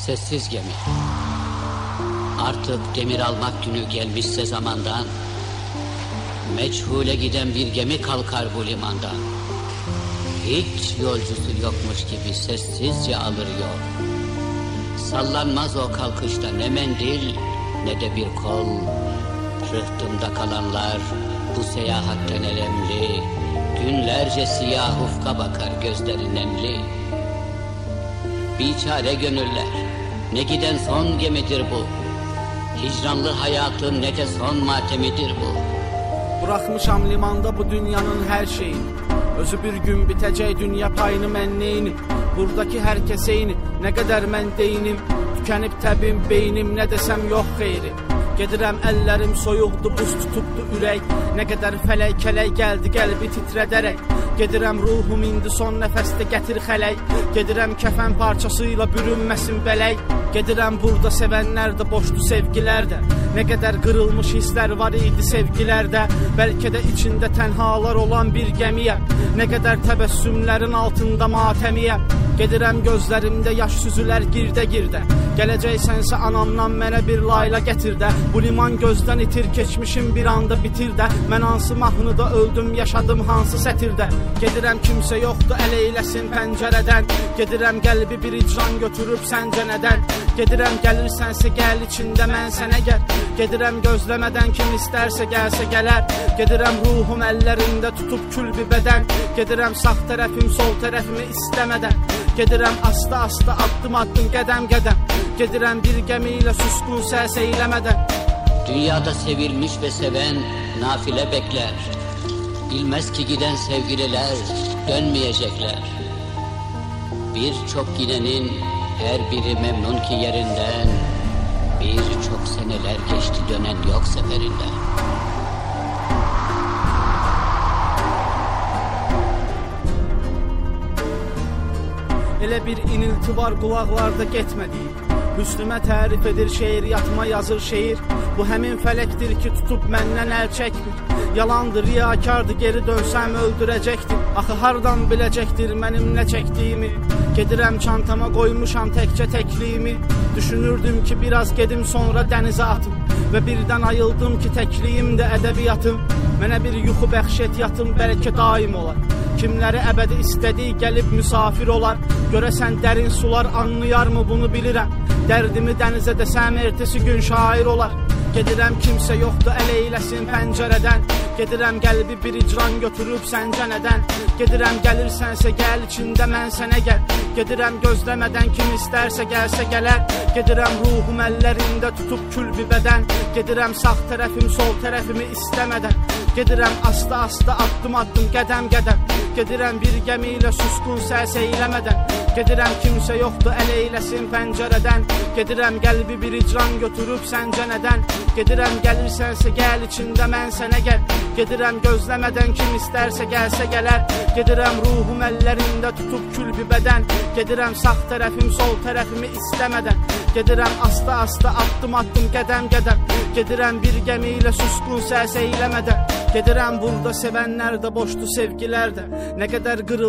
Sessiz gemi. Artık demir almak günü gelmişse zamandan, meçhule giden bir gemi kalkar bu limandan. Hiç yolcusu yokmuş gibi sessizce alır yol. Sallanmaz o kalkışta ne mendil ne de bir kol. Rıhtımda kalanlar bu seyahatten elemli, günlerce siyah ufka bakar gözleri nemli. Biçare gönüller, ne giden son gemidir bu. Hicranlı hayatın ne de son matemidir bu. Bırakmışam limanda bu dünyanın her şeyini. Özü bir gün bitecek dünya payını mən neyini. Buradaki herkes eyni, ne kadar mən deyinim. Tükenip təbim beynim, ne desem yok xeyri. Gedirəm əllərim soyuqdu, buz tutubdu ürək. Ne kadar fələk kələk gəldi qəlbi titrədərək. Gedirəm ruhum indi son nəfəsdə gətir xələk. Gedirəm kəfən parçasıyla bürünməsin bələk. Gedirəm burada sevənlər də boşdu sevgilər də. Ne kadar qırılmış hisslər var idi sevgilərdə. Bəlkə də içində tənhalar olan bir gəmiyə. Ne kadar təbəssümlərin altında matəmiyə. Gedirəm gözlərimdə yaş süzülər girdə-girdə. Gələcəksənsə anamdan mənə bir layla gətir də. Bu liman gözdən itir, keçmişim bir anda bitir də. Mən hansı mahnıda öldüm, yaşadım hansı sətirdə. Gedirəm kimsə yoxdur, əl eyləsin pəncərədən. Gedirəm qəlbi bir icran götürüb səncə nədən. Gedirəm gəlirsənsə gəl içində mən sənə gəl. Gedirəm gözləmədən kim istərsə gəlsə gələr. Gedirəm ruhum əllərində tutub kül bir bədən. Gedirəm sağ tərəfim sol tərəfimi istəmədən. Gedirəm asta-asta addım-addım qədəm-qədəm. Gedirəm bir gəmi ilə suskun səs eyləmədən. Dünyada sevilmiş ve seven nafile bekler. Bilmez ki giden sevgililer dönmeyecekler. Birçok gidenin her biri memnun ki yerinden. Birçok seneler geçti dönen yok seferinden. Elə bir inilti var qulaqlarda getmədiyi. Hüsnümə tərif edir şeiriyatıma yazır şeir. Bu həmin fələkdir ki tutub məndən əl çəkmir. Yalandır, riyakardır, geri dönsəm öldürəcəkdir. Axı hardan biləcəkdir mənim nə çəkdiyimi. Gedirəm çantama qoymuşam təkcə təkliyimi. Düşünürdüm ki biraz gedim sonra dənizə atım. Və birdən ayıldım ki təkliyim də ədəbiyyatım. Mənə bir yuxu bəxş et yatım bəlkə daim olar. Kimləri əbədi istədiyi gəlib müsafir olar. Görəsən dərin sular anlayar mı bunu bilirəm. Dərdimi dənizə desəm ertesi gün şair olar. Gedirəm kimsə yoxdur əl eyləsin pəncərədən. Gedirəm qəlbi bir icran götürüb səncə nədən. Gedirəm gəlirsənsə gəl içində mən sənə gəl. Gedirəm gözləmədən kim istərsə gəlsə gələr. Gedirəm ruhum əllərində tutub kül bir bədən. Gedirəm sağ tərəfim sol tərəfimi istəmədən. Gedirəm asta-asta addım-addım qədəm-qədəm. Gedirəm bir gəmi ilə suskun səs eyləmədən. Gedirəm kimsə yoxdur əl eyləsin pəncərədən. Gedirəm qəlbi bir icran götürüb səncə nədən. Gedirəm gəlirsənsə gəl içində mən sənə gəl. Gedirəm gözləmədən kim istərsə gəlsə gələr. Gedirəm ruhum əllərində tutub kül bir bədən. Gedirəm sağ tərəfim sol tərəfimi istəmədən. Gedirəm asta-asta addım-addım qədəm-qədəm. Gedirəm bir gəmi ilə suskun səs eyləmədən. Gedirəm burada sevənlər də boşdu sevgilər də. Nə qədər qırılmış